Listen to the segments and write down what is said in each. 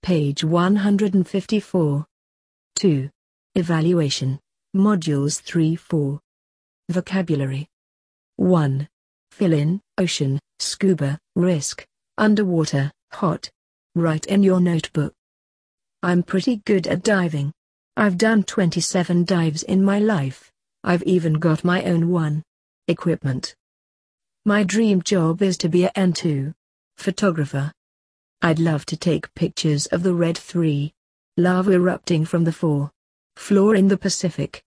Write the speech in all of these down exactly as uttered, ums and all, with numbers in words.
page one hundred fifty-four. two. Evaluation, Modules three four. Vocabulary. one. Fill in: ocean, scuba, risk, underwater, hot. Write in your notebook. I'm pretty good at diving. I've done twenty-seven dives in my life. I've even got my own one. Equipment. My dream job is to be a N two photographer. I'd love to take pictures of the red three. Lava erupting from the four. Floor in the Pacific.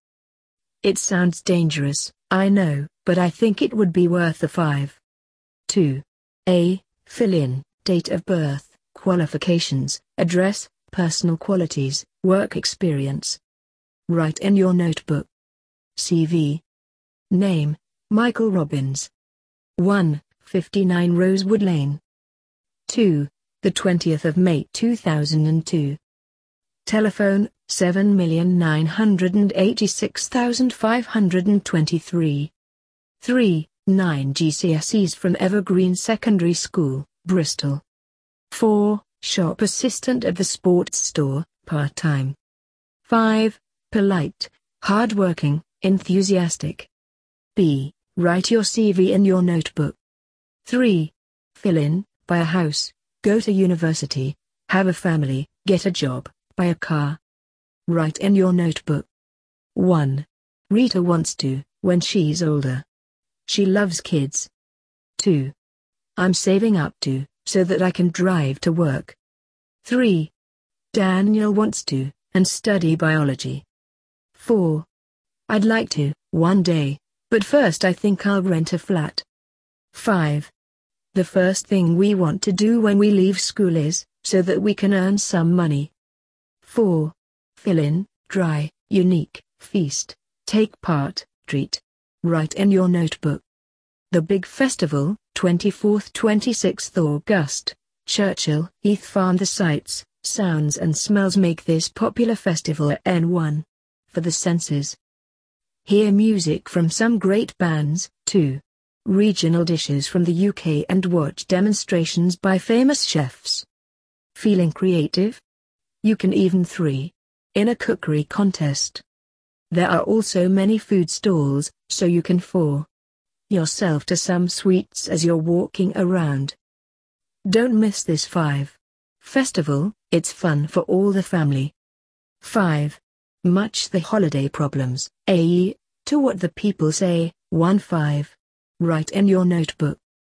It sounds dangerous, I know, but I think it would be worth the five. two. A. Fill in: date of birth, qualifications, address, personal qualities, work experience. Write in your notebook. C V. Name: Michael Robbins. one. fifty-nine Rosewood Lane. two. The twentieth of May two thousand two. Telephone: seven million nine hundred eighty-six thousand five hundred twenty-three. three. nine G C S Es from Evergreen Secondary School, Bristol. four. Shop assistant at the sports store, part-time. five. Polite, hard-working, enthusiastic. B. Write your C V in your notebook. three. Fill in: buy a house, go to university, have a family, get a job, buy a car. Write in your notebook. one. Rita wants to, when she's older. She loves kids. two. I'm saving up to, so that I can drive to work. three. Daniel wants to, and study biology. four. I'd like to, one day, but first I think I'll rent a flat. five. The first thing we want to do when we leave school is, so that we can earn some money. four. Fill in: dry, unique, feast, take part, treat. Write in your notebook. The Big Festival, twenty-fourth to twenty-sixth August, Churchill Heath Farm. The sights, sounds and smells make this popular festival a N one. For the senses. Hear music from some great bands. two. Regional dishes from the U K and watch demonstrations by famous chefs. Feeling creative? You can even three. In a cookery contest. There are also many food stalls, so you can four. Yourself to some sweets as you're walking around. Don't miss this five. Festival, it's fun for all the family. five. Much the holiday problems, A E, to what the people say. one five. Write in your notebook.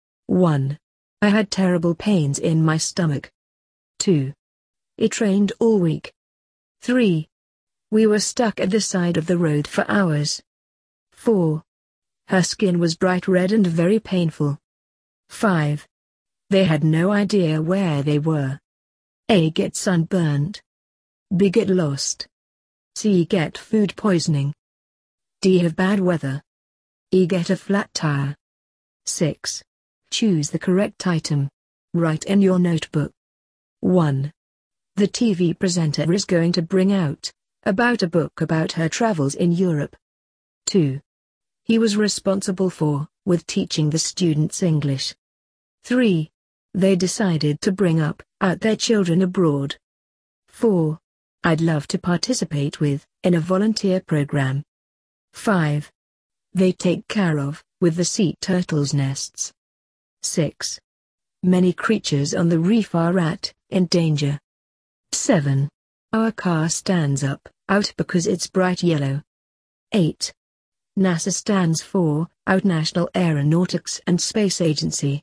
one. I had terrible pains in my stomach. two. It rained all week. three. We were stuck at the side of the road for hours. four. Her skin was bright red and very painful. five. They had no idea where they were. A. Get sunburned. B. Get lost. C. Get food poisoning. D. Have bad weather. E. Get a flat tire. six. Choose the correct item. Write in your notebook. one. The T V presenter is going to bring out, about a book about her travels in Europe. two. He was responsible for, with teaching the students English. three. They decided to bring up, out their children abroad. four. I'd love to participate with, in a volunteer program. five. They take care of, with the sea turtles' nests. six. Many creatures on the reef are at, in danger. seven. Our car stands up, out because it's bright yellow. eight. NASA stands for, out National Aeronautics and Space Agency.